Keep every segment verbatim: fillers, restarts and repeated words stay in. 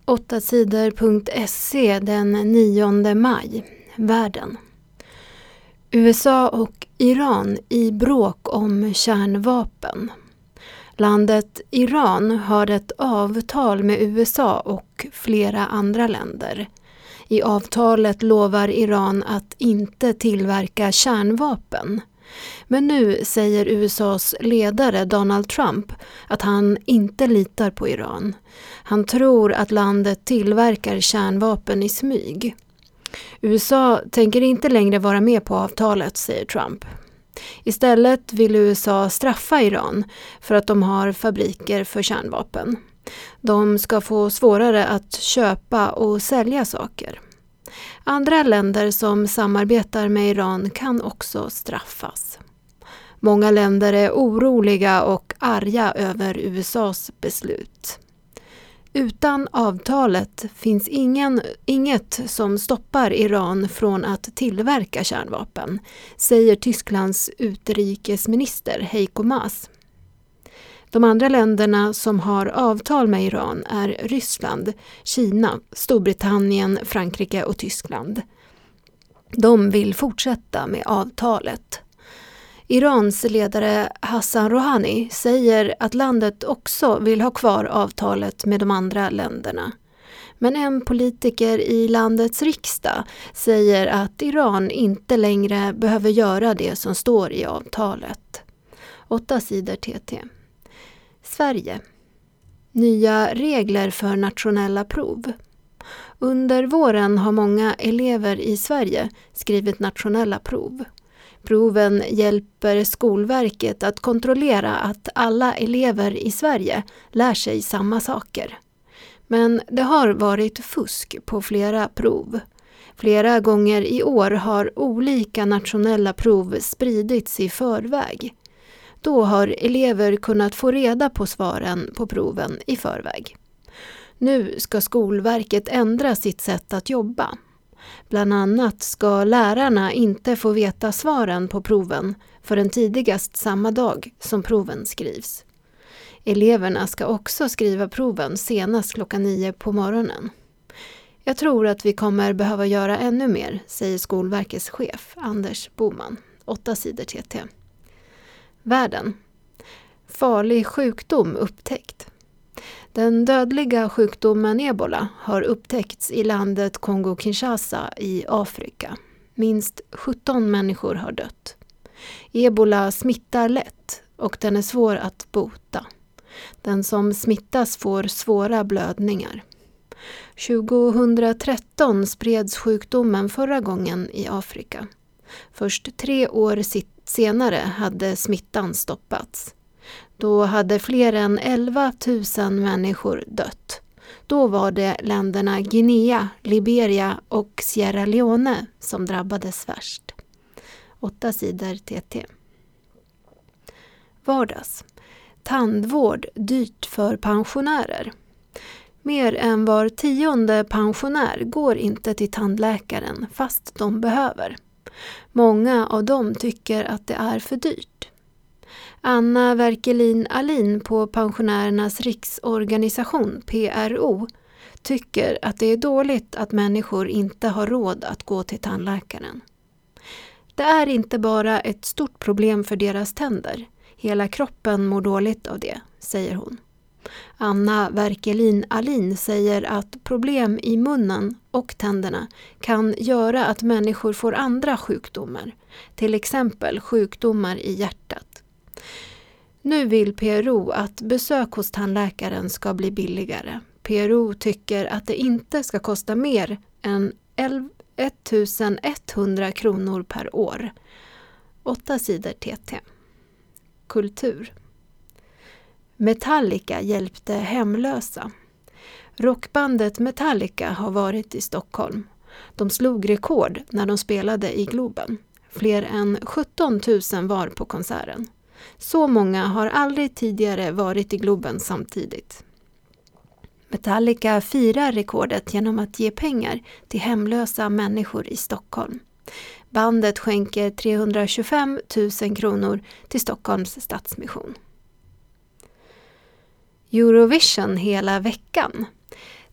åtta sidor punkt se den nionde maj. Världen. U S A och Iran i bråk om kärnvapen. Landet Iran har ett avtal med U S A och flera andra länder. I avtalet lovar Iran att inte tillverka kärnvapen. Men nu säger U S As ledare Donald Trump att han inte litar på Iran. Han tror att landet tillverkar kärnvapen i smyg. U S A tänker inte längre vara med på avtalet, säger Trump. Istället vill U S A straffa Iran för att de har fabriker för kärnvapen. De ska få svårare att köpa och sälja saker. Andra länder som samarbetar med Iran kan också straffas. Många länder är oroliga och arga över U S As beslut. Utan avtalet finns ingen, inget som stoppar Iran från att tillverka kärnvapen, säger Tysklands utrikesminister Heiko Maas. De andra länderna som har avtal med Iran är Ryssland, Kina, Storbritannien, Frankrike och Tyskland. De vill fortsätta med avtalet. Irans ledare Hassan Rouhani säger att landet också vill ha kvar avtalet med de andra länderna. Men en politiker i landets riksdag säger att Iran inte längre behöver göra det som står i avtalet. Åtta sidor T T. Sverige. Nya regler för nationella prov. Under våren har många elever i Sverige skrivit nationella prov. Proven hjälper Skolverket att kontrollera att alla elever i Sverige lär sig samma saker. Men det har varit fusk på flera prov. Flera gånger i år har olika nationella prov spridits i förväg. Då har elever kunnat få reda på svaren på proven i förväg. Nu ska Skolverket ändra sitt sätt att jobba. Bland annat ska lärarna inte få veta svaren på proven förrän tidigast samma dag som proven skrivs. Eleverna ska också skriva proven senast klockan nio på morgonen. Jag tror att vi kommer behöva göra ännu mer, säger Skolverkets chef Anders Boman. Åtta sidor T T. Världen. Farlig sjukdom upptäckt. Den dödliga sjukdomen Ebola har upptäckts i landet Kongo-Kinshasa i Afrika. Minst sjutton människor har dött. Ebola smittar lätt och den är svår att bota. Den som smittas får svåra blödningar. tjugohundratretton spreds sjukdomen förra gången i Afrika. Först tre år senare hade smittan stoppats. Då hade fler än elva tusen människor dött. Då var det länderna Guinea, Liberia och Sierra Leone som drabbades värst. Åtta sidor T T. Vardags. Tandvård dyrt för pensionärer. Mer än var tionde pensionär går inte till tandläkaren fast de behöver. Många av dem tycker att det är för dyrt. Anna Werkelin Alin på Pensionärernas riksorganisation P R O tycker att det är dåligt att människor inte har råd att gå till tandläkaren. Det är inte bara ett stort problem för deras tänder. Hela kroppen mår dåligt av det, säger hon. Anna Werkelin Alin säger att problem i munnen och tänderna kan göra att människor får andra sjukdomar, till exempel sjukdomar i hjärtat. Nu vill P R O att besök hos tandläkaren ska bli billigare. P R O tycker att det inte ska kosta mer än elva hundra kronor per år. Åtta sidor T T. Kultur. Metallica hjälpte hemlösa. Rockbandet Metallica har varit i Stockholm. De slog rekord när de spelade i Globen. Fler än sjutton tusen var på konserten. Så många har aldrig tidigare varit i Globen samtidigt. Metallica firar rekordet genom att ge pengar till hemlösa människor i Stockholm. Bandet skänker trehundratjugofem tusen kronor till Stockholms stadsmission. Eurovision hela veckan.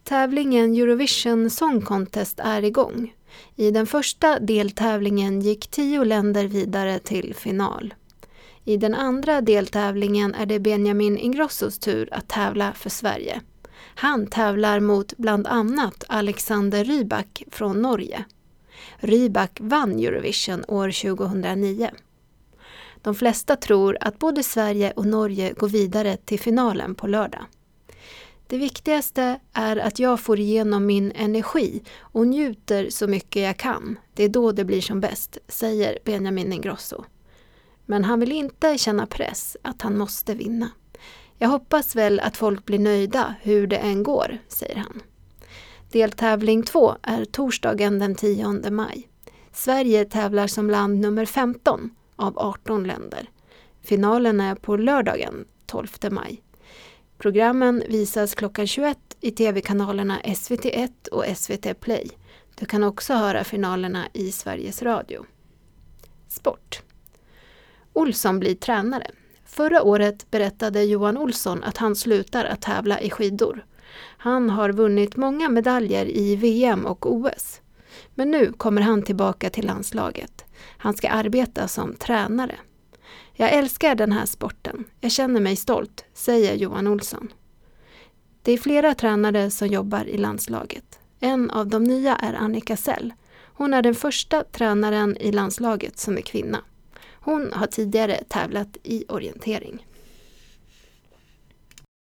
Tävlingen Eurovision Song Contest är igång. I den första deltävlingen gick tio länder vidare till final. I den andra deltävlingen är det Benjamin Ingrossos tur att tävla för Sverige. Han tävlar mot bland annat Alexander Rybak från Norge. Rybak vann Eurovision år tjugohundranio. De flesta tror att både Sverige och Norge går vidare till finalen på lördag. Det viktigaste är att jag får igenom min energi och njuter så mycket jag kan. Det är då det blir som bäst, säger Benjamin Ingrosso. Men han vill inte känna press att han måste vinna. Jag hoppas väl att folk blir nöjda hur det än går, säger han. Deltävling två är torsdagen den tionde maj. Sverige tävlar som land nummer femton av arton länder. Finalen är på lördagen tolfte maj. Programmen visas klockan tjugoett i tv-kanalerna S V T ett och S V T Play. Du kan också höra finalerna i Sveriges Radio. Sport. Olsson blir tränare. Förra året berättade Johan Olsson att han slutar att tävla i skidor. Han har vunnit många medaljer i V M och O S. Men nu kommer han tillbaka till landslaget. Han ska arbeta som tränare. Jag älskar den här sporten. Jag känner mig stolt, säger Johan Olsson. Det är flera tränare som jobbar i landslaget. En av de nya är Annika Sell. Hon är den första tränaren i landslaget som är kvinna. Hon har tidigare tävlat i orientering.